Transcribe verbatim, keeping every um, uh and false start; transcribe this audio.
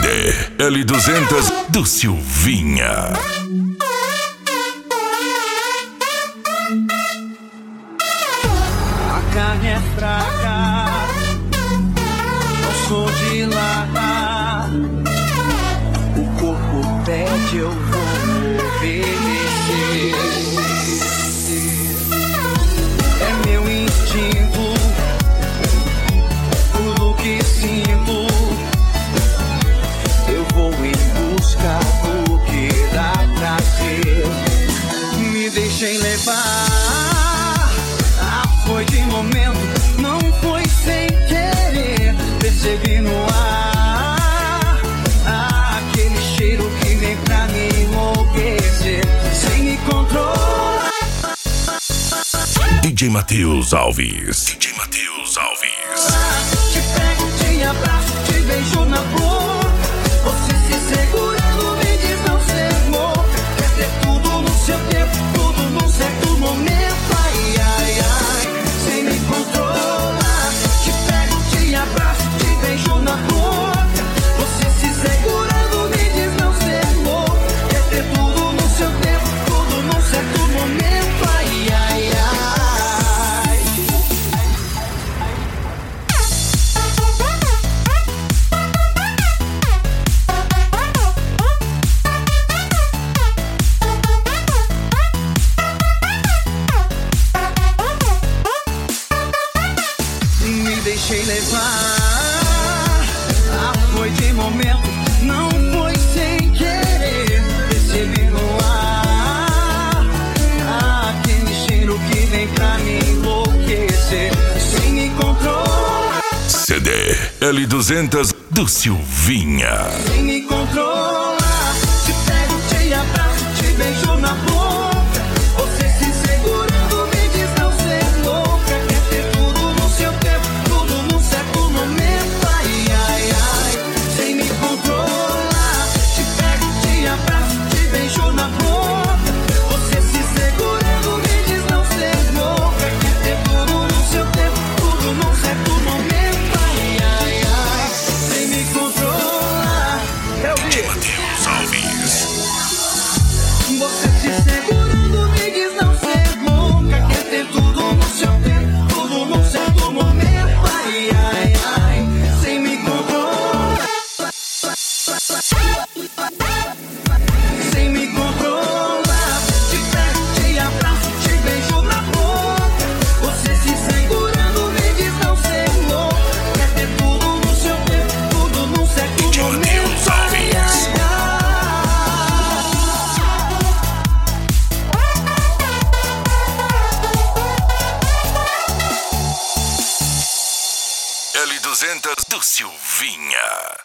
D L duzentos do Silvinha. A carne é fraca, não sou de lá. O corpo pede, eu vou obedecer. É meu instinto, tudo que sinto. Eu vou em busca do que dá prazer. Me deixei levar, foi de momento, não foi sem querer. Percebi no ar ah, aquele cheiro que vem pra me enlouquecer, sem me controlar. D J Matheus Alves. D J Matheus Alves. Te pego, te abraço, te beijo na boca. Você se segurando, me diz não ser louca. Quer ter tudo no seu tempo, tudo num certo momento. Ai, ai, ai, sem me controlar. Te pego, te abraço, te beijo na boca. Você se segurando, me diz não ser louca. Quer ter tudo no seu tempo, tudo num certo momento. Ai, ai, ai. Me deixei levar, ah, foi de momento, não foi sem querer. Percebi no ar ah, aquele cheiro que vem pra me enlouquecer, sem me controlar. C D L duzentos do Silvinha. Sem me controlar. Te pego, te abraço, te beijo na boca. Você se segurando, me diz não ser louca. Quer ter tudo no seu tempo, tudo num certo momento. Ai, ai, ai, sem me controlar. Te pego, te abraço, te beijo na boca. Você se segurando, me diz não ser louca. Quer ter tudo no seu tempo, tudo num certo momento. Ai, ai, ai, sem me controlar. Eu vi. Matheus Alves. Você se segurando, me diz não ser louca. Quer ter tudo no seu tempo, tudo num certo momento. Ai, ai, ai, sem me controlar. Sem me controlar. Te pego, te abraço, te beijo na boca. Você se segurando, me diz não ser louca. Quer ter tudo no seu tempo, tudo num certo D J momento. Matheus Alves. L duzentos do Silvinha.